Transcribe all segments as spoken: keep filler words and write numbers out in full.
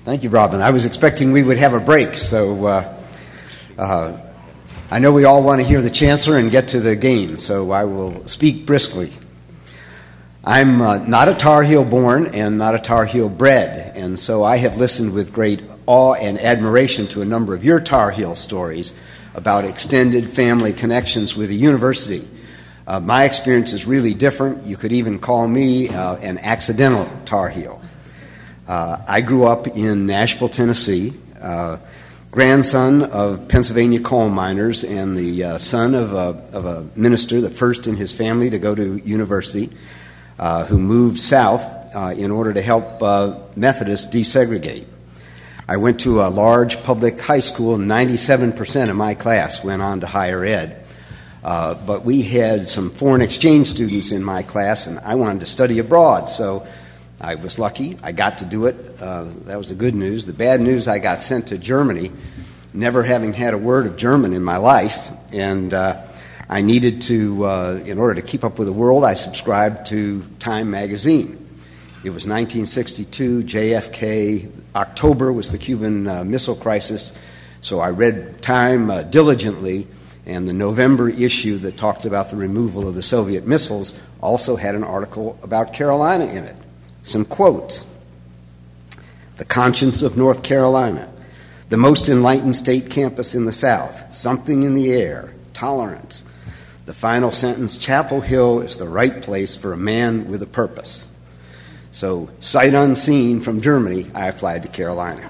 Thank you, Robin. I was expecting we would have a break, so uh, uh, I know we all want to hear the Chancellor and get to the game, so I will speak briskly. I'm uh, not a Tar Heel born and not a Tar Heel bred, and so I have listened with great awe and admiration to a number of your Tar Heel stories about extended family connections with the university. Uh, my experience is really different. You could even call me uh, an accidental Tar Heel. Uh, I grew up in Nashville, Tennessee, uh, grandson of Pennsylvania coal miners and the uh, son of a, of a minister, the first in his family to go to university, uh, who moved south uh, in order to help uh, Methodists desegregate. I went to a large public high school, and ninety-seven percent of my class went on to higher ed. Uh, but we had some foreign exchange students in my class, and I wanted to study abroad, so I was lucky. I got to do it. Uh, that was the good news. The bad news, I got sent to Germany, never having had a word of German in my life. And uh, I needed to, uh, in order to keep up with the world, I subscribed to Time magazine. It was nineteen sixty-two, J F K, October was the Cuban uh, Missile Crisis. So I read Time uh, diligently, and the November issue that talked about the removal of the Soviet missiles also had an article about Carolina in it. Some quotes. The conscience of North Carolina. The most enlightened state campus in the South. Something in the air. Tolerance. The final sentence, Chapel Hill is the right place for a man with a purpose. So, sight unseen from Germany, I applied to Carolina.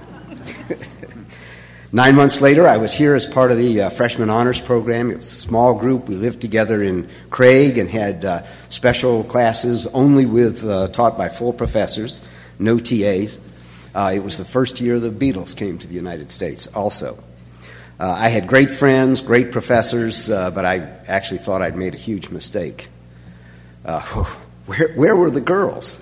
Nine months later, I was here as part of the uh, freshman honors program. It was a small group. We lived together in Craig and had uh, special classes only with uh, taught by full professors, no T As. Uh, it was the first year the Beatles came to the United States also. Uh, I had great friends, great professors, uh, but I actually thought I'd made a huge mistake. Uh, where, where were the girls?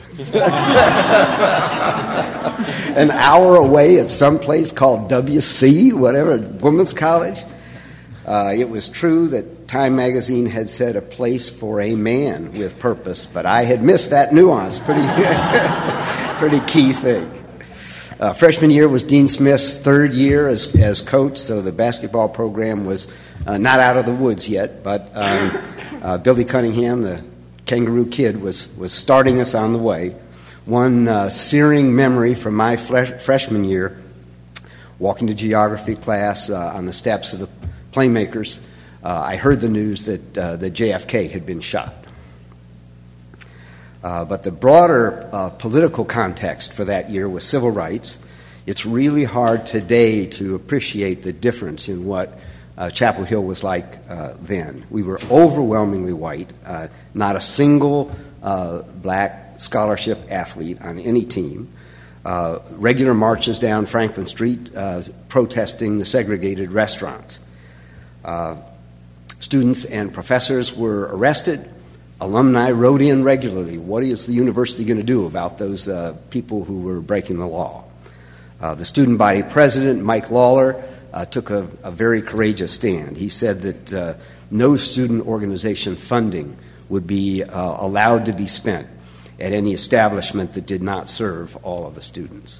An hour away at some place called W C, whatever, Women's College. Uh, it was true that Time magazine had said a place for a man with purpose, but I had missed that nuance, pretty, pretty key thing. Uh, freshman year was Dean Smith's third year as, as coach, so the basketball program was uh, not out of the woods yet, but um, uh, Billy Cunningham, the Kangaroo Kid, was, was starting us on the way. One uh, searing memory from my flesh- freshman year, walking to geography class uh, on the steps of the Playmakers, uh, I heard the news that, uh, that J F K had been shot. Uh, but the broader uh, political context for that year was civil rights. It's really hard today to appreciate the difference in what uh, Chapel Hill was like uh, then. We were overwhelmingly white, uh, not a single uh, black scholarship athlete on any team, uh, regular marches down Franklin Street uh, protesting the segregated restaurants. Uh, students and professors were arrested. Alumni wrote in regularly, what is the university going to do about those uh, people who were breaking the law? Uh, the student body president, Mike Lawler, uh, took a, a very courageous stand. He said that uh, no student organization funding would be uh, allowed to be spent at any establishment that did not serve all of the students.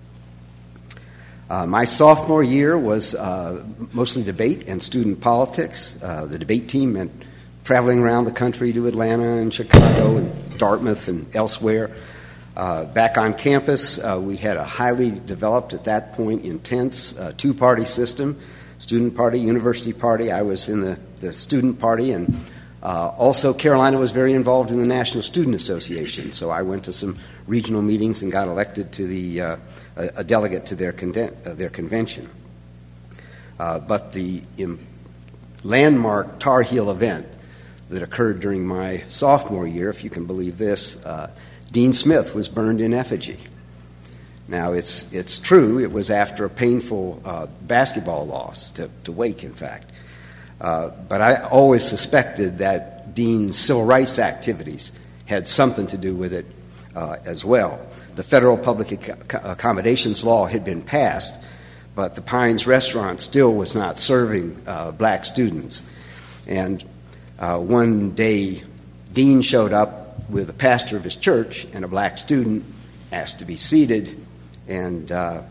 Uh, my sophomore year was uh, mostly debate and student politics. Uh, the debate team meant traveling around the country to Atlanta and Chicago and Dartmouth and elsewhere. Uh, back on campus, uh, we had a highly developed, at that point, intense uh, two-party system, student party, university party. I was in the, the student party, and Uh, also, Carolina was very involved in the National Student Association, so I went to some regional meetings and got elected to the uh, a, a delegate to their conden- uh, their convention. Uh, but the um, landmark Tar Heel event that occurred during my sophomore year, if you can believe this, uh, Dean Smith was burned in effigy. Now, it's it's true, it was after a painful uh, basketball loss to, to Wake, in fact. Uh, but I always suspected that Dean's civil rights activities had something to do with it uh, as well. The federal public ac- accommodations law had been passed, but the Pines restaurant still was not serving uh, black students. And uh, one day, Dean showed up with the pastor of his church and a black student, asked to be seated, and uh,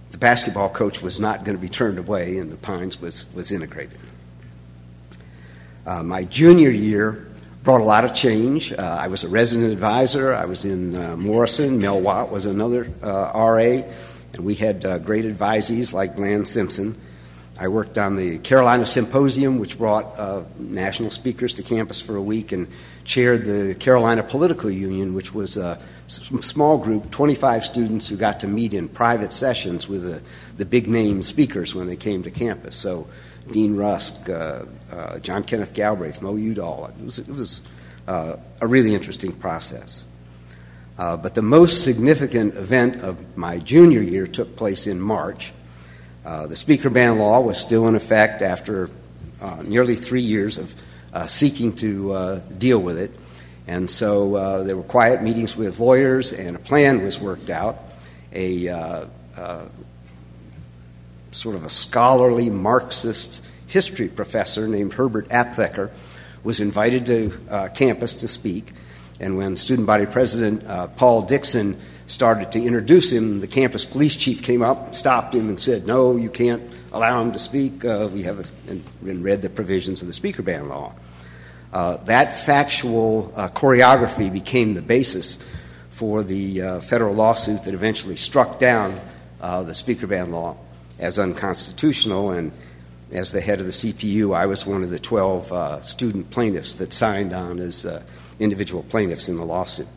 the basketball coach was not going to be turned away, and the Pines was, was integrated. Uh, my junior year brought a lot of change. Uh, I was a resident advisor. I was in uh, Morrison. Mel Watt was another uh, R A, and we had uh, great advisees like Bland Simpson. I worked on the Carolina Symposium, which brought uh, national speakers to campus for a week, and chaired the Carolina Political Union, which was a small group, twenty-five students who got to meet in private sessions with the, the big-name speakers when they came to campus. So Dean Rusk, uh, uh, John Kenneth Galbraith, Mo Udall. It was, it was uh, a really interesting process. Uh, but the most significant event of my junior year took place in March. Uh, the speaker ban law was still in effect after uh, nearly three years of uh, seeking to uh, deal with it. And so uh, there were quiet meetings with lawyers, and a plan was worked out. A uh, uh, sort of a scholarly Marxist history professor named Herbert Aptheker was invited to uh, campus to speak. And when student body president uh, Paul Dixon started to introduce him, the campus police chief came up and stopped him and said, "No, you can't allow him to speak. Uh, we have a, and, and read the provisions of the speaker ban law." Uh, that factual uh, choreography became the basis for the uh, federal lawsuit that eventually struck down uh, the speaker ban law as unconstitutional. And as the head of the C P U, I was one of the twelve uh, student plaintiffs that signed on as uh, individual plaintiffs in the lawsuit.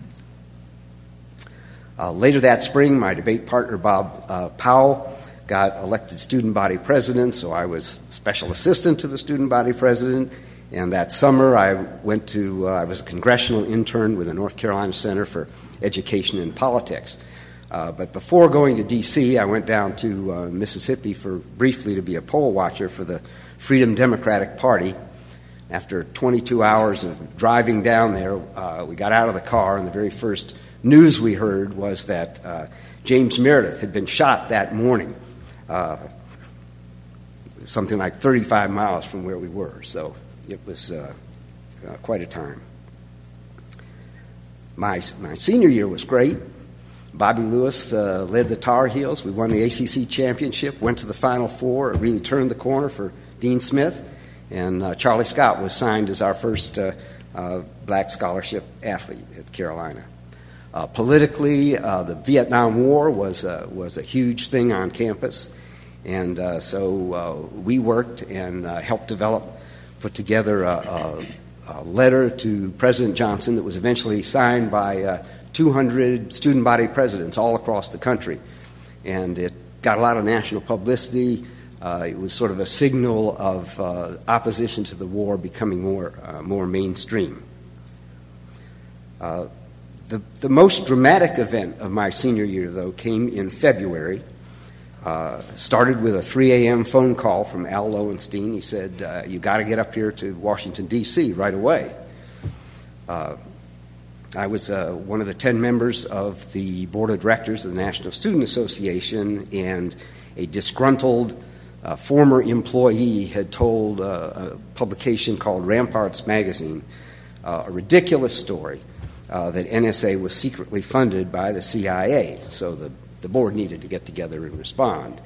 Uh, later that spring, my debate partner, Bob uh, Powell, got elected student body president, so I was special assistant to the student body president. And that summer, I went to, uh, I was a congressional intern with the North Carolina Center for Education and Politics. Uh, but before going to D C, I went down to uh, Mississippi for briefly to be a poll watcher for the Freedom Democratic Party. After twenty-two hours of driving down there, uh, we got out of the car, and the very first news we heard was that uh, James Meredith had been shot that morning, uh, something like thirty-five miles from where we were. So it was uh, uh, quite a time. My, my senior year was great. Bobby Lewis uh, led the Tar Heels. We won the A C C championship, went to the Final Four, really turned the corner for Dean Smith. And uh, Charlie Scott was signed as our first uh, uh, black scholarship athlete at Carolina. Uh, politically, uh, the Vietnam War was, uh, was a huge thing on campus. And uh, so uh, we worked and uh, helped develop, put together a, a, a letter to President Johnson that was eventually signed by uh, two hundred student body presidents all across the country. And it got a lot of national publicity. Uh, it was sort of a signal of uh, opposition to the war becoming more, uh, more mainstream. Uh, the, the most dramatic event of my senior year, though, came in February. Uh, started with a three a.m. phone call from Al Lowenstein. He said, uh, you got to get up here to Washington, D C right away. Uh, I was uh, one of the ten members of the board of directors of the National Student Association, and a disgruntled uh, former employee had told uh, a publication called Ramparts Magazine uh, a ridiculous story uh, that N S A was secretly funded by the C I A. So the The board needed to get together and respond.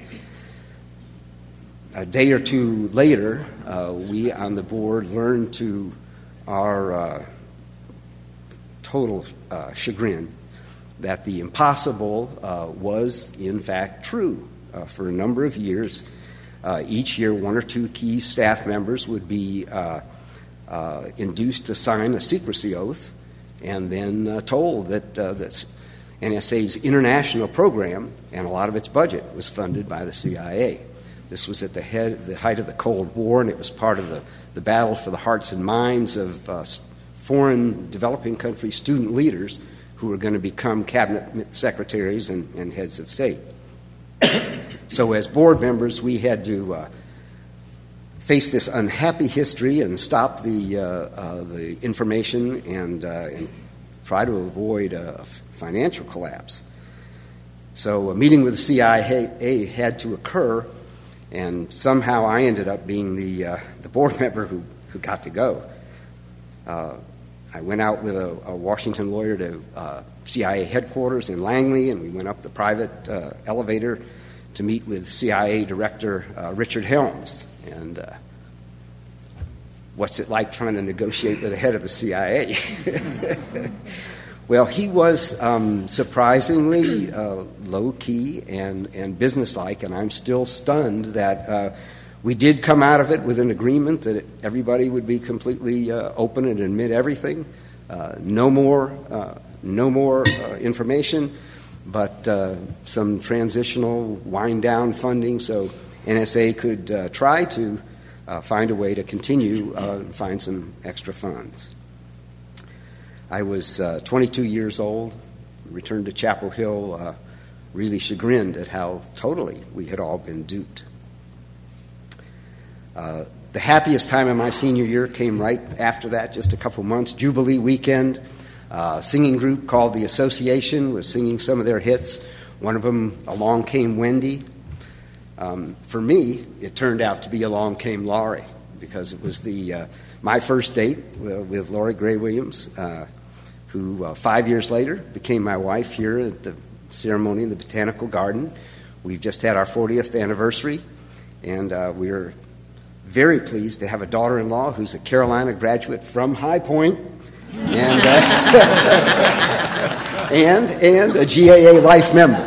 A day or two later, uh, we on the board learned to our uh, total uh, chagrin that the impossible uh, was, in fact, true. Uh, for a number of years, uh, each year, one or two key staff members would be uh, uh, induced to sign a secrecy oath and then uh, told that uh, this N S A's international program and a lot of its budget was funded by the C I A. This was at the, head, the height of the Cold War, and it was part of the, the battle for the hearts and minds of uh, foreign developing country student leaders who were going to become cabinet secretaries and, and heads of state. So as board members, we had to uh, face this unhappy history and stop the, uh, uh, the information and, uh, and try to avoid a financial collapse. So a meeting with the C I A had to occur, and somehow I ended up being the uh, the board member who, who got to go. Uh, I went out with a, a Washington lawyer to uh, C I A headquarters in Langley, and we went up the private uh, elevator to meet with C I A Director uh, Richard Helms. And uh, what's it like trying to negotiate with the head of the C I A? Well, he was um, surprisingly uh, low-key and, and businesslike, and I'm still stunned that uh, we did come out of it with an agreement that everybody would be completely uh, open and admit everything. Uh, no more, uh, no more uh, information, but uh, some transitional wind-down funding so N S A could uh, try to uh, find a way to continue uh, and find some extra funds. I was uh, twenty-two years old, returned to Chapel Hill, uh, really chagrined at how totally we had all been duped. Uh, the happiest time of my senior year came right after that, just a couple months, Jubilee weekend. Uh, a singing group called The Association was singing some of their hits. One of them, Along Came Wendy. Um, for me, it turned out to be Along Came Laurie, because it was the uh, my first date with, with Laurie Gray Williams, uh, who uh, five years later became my wife here at the ceremony in the Botanical Garden. We've just had our fortieth anniversary, and uh, we're very pleased to have a daughter-in-law who's a Carolina graduate from High Point, and uh, and and a G A A Life member.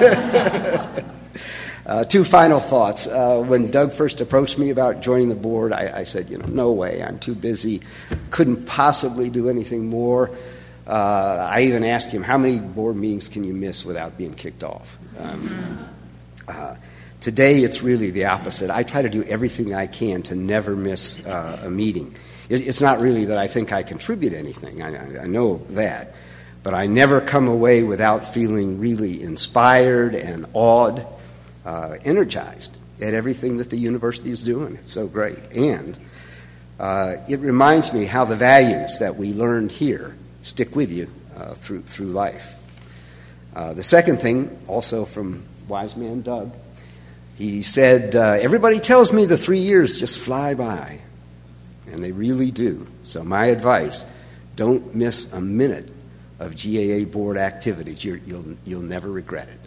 Uh, two final thoughts. Uh, when Doug first approached me about joining the board, I, I said, you know, no way, I'm too busy, couldn't possibly do anything more. Uh, I even asked him, how many board meetings can you miss without being kicked off? Um, uh, today, it's really the opposite. I try to do everything I can to never miss uh, a meeting. It, it's not really that I think I contribute anything. I, I, I know that. But I never come away without feeling really inspired and awed, Uh, energized at everything that the university is doing. It's so great. And uh, it reminds me how the values that we learned here stick with you uh, through through life. Uh, the second thing, also from wise man Doug, he said, uh, everybody tells me the three years just fly by. And they really do. So my advice, don't miss a minute of G A A board activities. You're, you'll, you'll never regret it.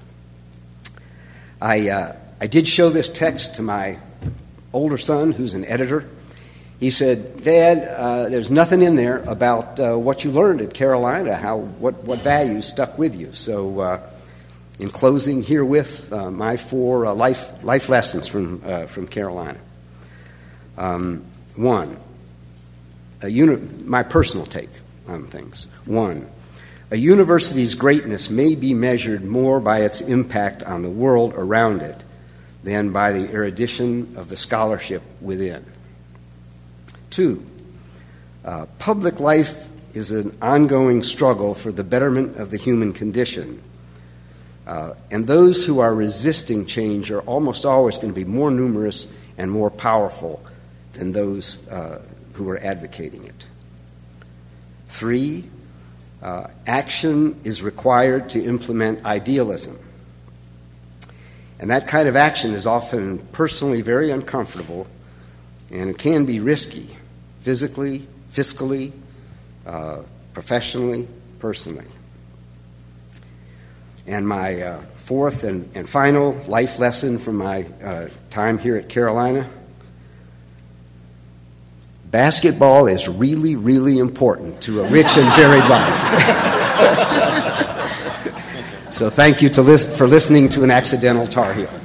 I, uh, I did show this text to my older son, who's an editor. He said, Dad, uh, there's nothing in there about uh, what you learned at Carolina, how what, what values stuck with you. So uh, in closing, herewith, uh, my four uh, life, life lessons from, uh, from Carolina. Um, one, a uni- my personal take on things. One, a university's greatness may be measured more by its impact on the world around it than by the erudition of the scholarship within. Two, uh, public life is an ongoing struggle for the betterment of the human condition. Uh, and those who are resisting change are almost always going to be more numerous and more powerful than those uh, who are advocating it. Three, Uh, action is required to implement idealism. And that kind of action is often personally very uncomfortable, and it can be risky, physically, fiscally, uh, professionally, personally. And my uh, fourth and, and final life lesson from my uh, time here at Carolina: basketball is really, really important to a rich and varied life. So thank you to lis- for listening to an accidental Tar Heel.